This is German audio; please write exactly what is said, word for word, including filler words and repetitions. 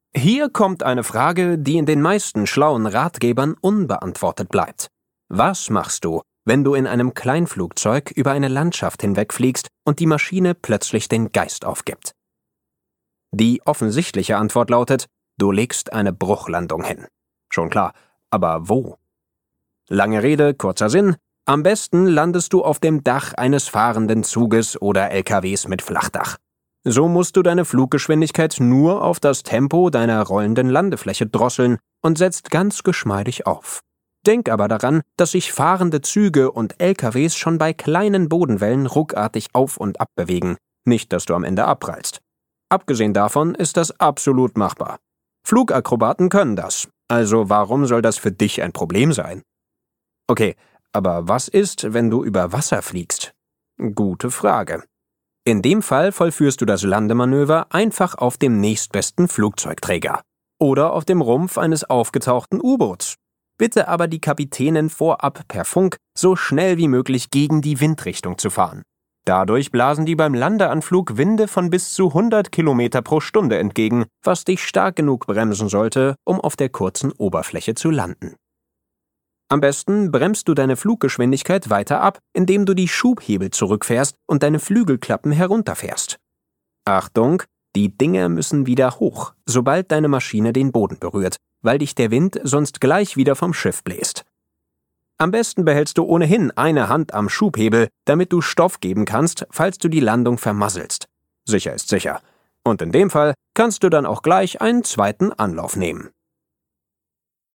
Hier kommt eine Frage, die in den meisten schlauen Ratgebern unbeantwortet bleibt. Was machst du, wenn du in einem Kleinflugzeug über eine Landschaft hinwegfliegst und die Maschine plötzlich den Geist aufgibt? Die offensichtliche Antwort lautet, du legst eine Bruchlandung hin. Schon klar, aber wo? Lange Rede, kurzer Sinn, am besten landest du auf dem Dach eines fahrenden Zuges oder L K Ws mit Flachdach. So musst du deine Fluggeschwindigkeit nur auf das Tempo deiner rollenden Landefläche drosseln und setzt ganz geschmeidig auf. Denk aber daran, dass sich fahrende Züge und L K Ws schon bei kleinen Bodenwellen ruckartig auf und ab bewegen, nicht dass du am Ende abprallst. Abgesehen davon ist das absolut machbar. Flugakrobaten können das, also warum soll das für dich ein Problem sein? Okay, aber was ist, wenn du über Wasser fliegst? Gute Frage. In dem Fall vollführst du das Landemanöver einfach auf dem nächstbesten Flugzeugträger oder auf dem Rumpf eines aufgetauchten U-Boots. Bitte aber die Kapitänin vorab per Funk so schnell wie möglich gegen die Windrichtung zu fahren. Dadurch blasen die beim Landeanflug Winde von bis zu hundert Kilometer pro Stunde entgegen, was dich stark genug bremsen sollte, um auf der kurzen Oberfläche zu landen. Am besten bremst du deine Fluggeschwindigkeit weiter ab, indem du die Schubhebel zurückfährst und deine Flügelklappen herunterfährst. Achtung, die Dinger müssen wieder hoch, sobald deine Maschine den Boden berührt, weil dich der Wind sonst gleich wieder vom Schiff bläst. Am besten behältst du ohnehin eine Hand am Schubhebel, damit du Stoff geben kannst, falls du die Landung vermasselst. Sicher ist sicher. Und in dem Fall kannst du dann auch gleich einen zweiten Anlauf nehmen.